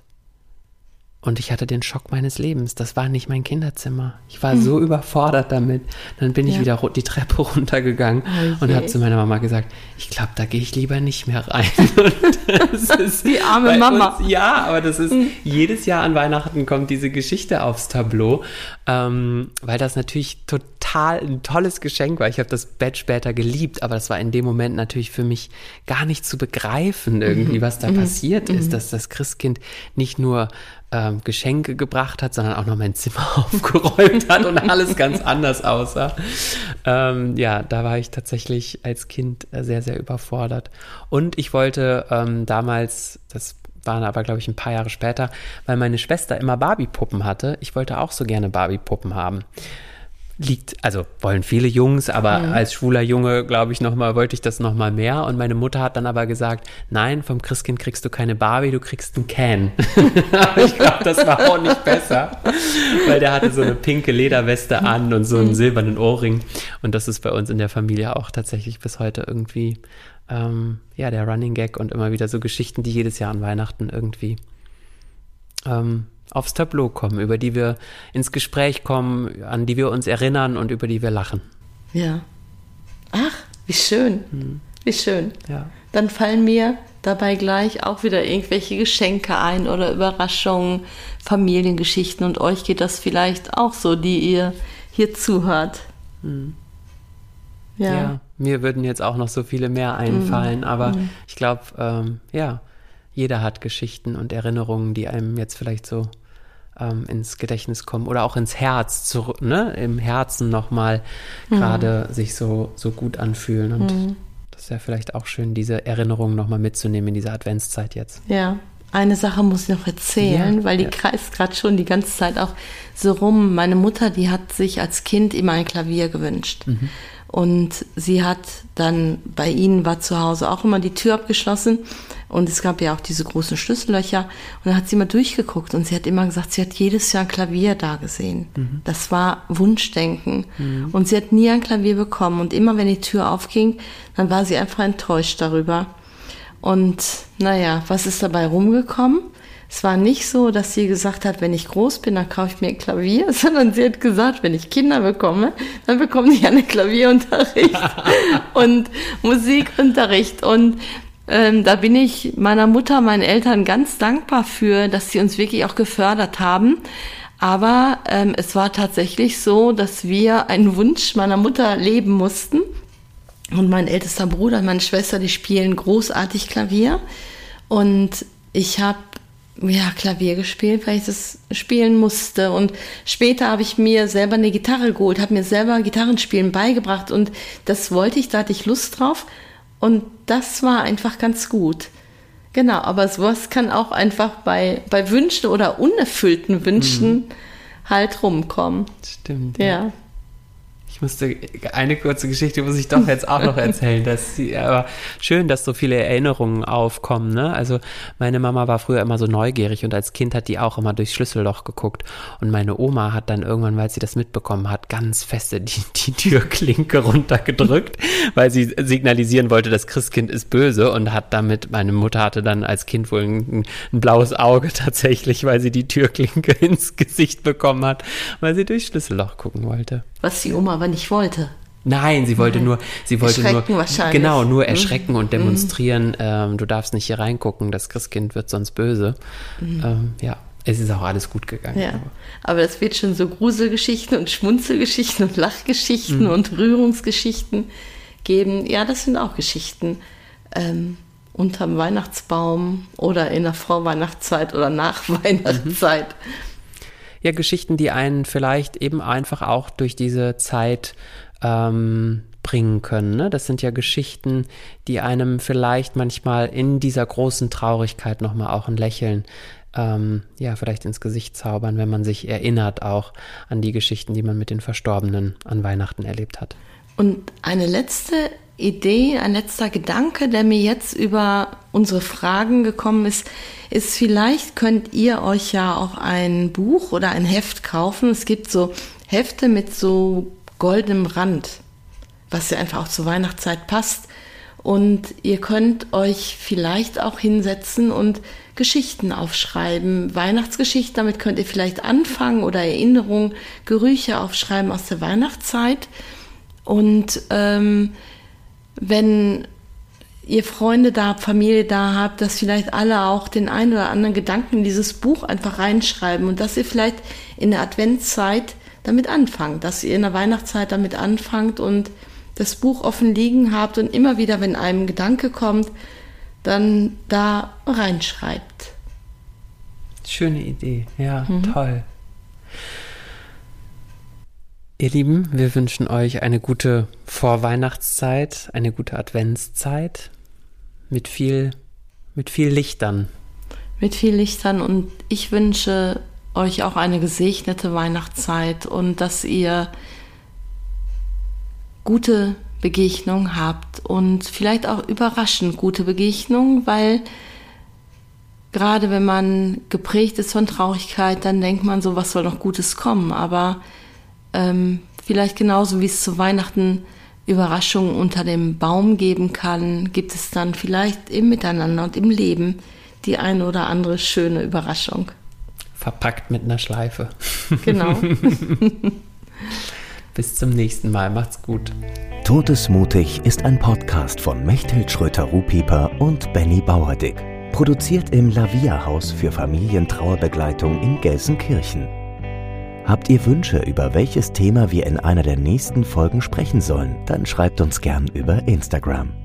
und ich hatte den Schock meines Lebens. Das war nicht mein Kinderzimmer. Ich war hm. so überfordert damit. Dann bin ich ja. wieder die Treppe runtergegangen oh, und habe zu meiner Mama gesagt, ich glaube, da gehe ich lieber nicht mehr rein. Das ist die arme Mama. Uns, ja, aber das ist, hm. jedes Jahr an Weihnachten kommt diese Geschichte aufs Tableau, ähm, weil das natürlich total ein tolles Geschenk war. Ich habe das Bett später geliebt, aber das war in dem Moment natürlich für mich gar nicht zu begreifen irgendwie, mhm. was da mhm. passiert ist, mhm. dass das Christkind nicht nur ähm, Geschenke gebracht hat, sondern auch noch mein Zimmer aufgeräumt hat und alles ganz anders aussah. Ähm, ja, da war ich tatsächlich als Kind sehr, sehr überfordert. Und ich wollte ähm, damals, das waren aber, glaube ich, ein paar Jahre später, weil meine Schwester immer Barbie-Puppen hatte. Ich wollte auch so gerne Barbie-Puppen haben. Liegt, also wollen viele Jungs, aber mhm. als schwuler Junge, glaube ich, noch mal, wollte ich das noch mal mehr. Und meine Mutter hat dann aber gesagt, nein, vom Christkind kriegst du keine Barbie, du kriegst einen Ken. Aber ich glaube, das war auch nicht besser, weil der hatte so eine pinke Lederweste an und so einen silbernen Ohrring. Und das ist bei uns in der Familie auch tatsächlich bis heute irgendwie ähm, ja, der Running Gag und immer wieder so Geschichten, die jedes Jahr an Weihnachten irgendwie ähm, aufs Tableau kommen, über die wir ins Gespräch kommen, an die wir uns erinnern und über die wir lachen. Ja. Ach, wie schön. Hm. Wie schön. Ja. Dann fallen mir dabei gleich auch wieder irgendwelche Geschenke ein oder Überraschungen, Familiengeschichten. Und euch geht das vielleicht auch so, die ihr hier zuhört. Hm. Ja. ja, mir würden jetzt auch noch so viele mehr einfallen, mm. aber mm. ich glaube, ähm, ja, jeder hat Geschichten und Erinnerungen, die einem jetzt vielleicht so ähm, ins Gedächtnis kommen oder auch ins Herz, zurück, ne, im Herzen nochmal mm. gerade sich so, so gut anfühlen und mm. das ist ja vielleicht auch schön, diese Erinnerungen nochmal mitzunehmen in dieser Adventszeit jetzt. Ja, eine Sache muss ich noch erzählen, ja, weil die ja. kreist gerade schon die ganze Zeit auch so rum. Meine Mutter, die hat sich als Kind immer ein Klavier gewünscht. Mhm. Und sie hat dann, bei ihnen war zu Hause auch immer die Tür abgeschlossen und es gab ja auch diese großen Schlüssellöcher und dann hat sie immer durchgeguckt und sie hat immer gesagt, sie hat jedes Jahr ein Klavier da gesehen. Mhm. Das war Wunschdenken mhm. und sie hat nie ein Klavier bekommen und immer wenn die Tür aufging, dann war sie einfach enttäuscht darüber. Und naja, was ist dabei rumgekommen? Es war nicht so, dass sie gesagt hat, wenn ich groß bin, dann kaufe ich mir ein Klavier, sondern sie hat gesagt, wenn ich Kinder bekomme, dann bekomme ich einen Klavierunterricht und Musikunterricht. Und ähm, da bin ich meiner Mutter, meinen Eltern ganz dankbar für, dass sie uns wirklich auch gefördert haben. Aber ähm, es war tatsächlich so, dass wir einen Wunsch meiner Mutter leben mussten. Und mein ältester Bruder und meine Schwester, die spielen großartig Klavier. Und ich habe ja, Klavier gespielt, weil ich das spielen musste. Und später habe ich mir selber eine Gitarre geholt, habe mir selber Gitarrenspielen beigebracht und das wollte ich, da hatte ich Lust drauf und das war einfach ganz gut. Genau, aber sowas kann auch einfach bei, bei Wünschen oder unerfüllten Wünschen mhm. halt rumkommen. Stimmt. Ja. ja. Ich musste, eine kurze Geschichte muss ich doch jetzt auch noch erzählen. Dass sie, aber schön, dass so viele Erinnerungen aufkommen, ne? Also meine Mama war früher immer so neugierig und als Kind hat die auch immer durchs Schlüsselloch geguckt. Und meine Oma hat dann irgendwann, weil sie das mitbekommen hat, ganz feste die, die Türklinke runtergedrückt, weil sie signalisieren wollte, das Christkind ist böse und hat damit, meine Mutter hatte dann als Kind wohl ein, ein blaues Auge tatsächlich, weil sie die Türklinke ins Gesicht bekommen hat, weil sie durchs Schlüsselloch gucken wollte. Was die Oma aber nicht wollte. Nein, sie wollte Nein. nur, sie wollte erschrecken nur, wahrscheinlich. genau, nur erschrecken mhm. und demonstrieren, mhm. ähm, du darfst nicht hier reingucken, das Christkind wird sonst böse. Mhm. Ähm, ja, es ist auch alles gut gegangen. Ja. Aber es wird schon so Gruselgeschichten und Schmunzelgeschichten und Lachgeschichten mhm. und Rührungsgeschichten geben. Ja, das sind auch Geschichten ähm, unterm Weihnachtsbaum oder in der Vorweihnachtszeit oder nach Weihnachtszeit. Mhm. Ja, Geschichten, die einen vielleicht eben einfach auch durch diese Zeit ähm, bringen können. Ne? Das sind ja Geschichten, die einem vielleicht manchmal in dieser großen Traurigkeit nochmal auch ein Lächeln ähm, ja, vielleicht ins Gesicht zaubern, wenn man sich erinnert auch an die Geschichten, die man mit den Verstorbenen an Weihnachten erlebt hat. Und eine letzte Idee, ein letzter Gedanke, der mir jetzt über unsere Fragen gekommen ist, ist vielleicht könnt ihr euch ja auch ein Buch oder ein Heft kaufen. Es gibt so Hefte mit so goldenem Rand, was ja einfach auch zur Weihnachtszeit passt. Und ihr könnt euch vielleicht auch hinsetzen und Geschichten aufschreiben, Weihnachtsgeschichten, damit könnt ihr vielleicht anfangen oder Erinnerungen, Gerüche aufschreiben aus der Weihnachtszeit. Und ähm, wenn ihr Freunde da habt, Familie da habt, dass vielleicht alle auch den einen oder anderen Gedanken in dieses Buch einfach reinschreiben und dass ihr vielleicht in der Adventszeit damit anfangt, dass ihr in der Weihnachtszeit damit anfangt und das Buch offen liegen habt und immer wieder, wenn einem ein Gedanke kommt, dann da reinschreibt. Schöne Idee, ja, mhm. toll. Ihr Lieben, wir wünschen euch eine gute Vorweihnachtszeit, eine gute Adventszeit mit viel, mit viel Lichtern. Mit viel Lichtern und ich wünsche euch auch eine gesegnete Weihnachtszeit und dass ihr gute Begegnungen habt und vielleicht auch überraschend gute Begegnungen, weil gerade wenn man geprägt ist von Traurigkeit, dann denkt man so, was soll noch Gutes kommen, aber ähm, vielleicht genauso wie es zu Weihnachten Überraschungen unter dem Baum geben kann, gibt es dann vielleicht im Miteinander und im Leben die eine oder andere schöne Überraschung. Verpackt mit einer Schleife. Genau. Bis zum nächsten Mal. Macht's gut. Todesmutig ist ein Podcast von Mechthild Schröter-Ruhpieper und Benny Bauerdick. Produziert im Lavia-Haus für Familientrauerbegleitung in Gelsenkirchen. Habt ihr Wünsche, über welches Thema wir in einer der nächsten Folgen sprechen sollen, dann schreibt uns gern über Instagram.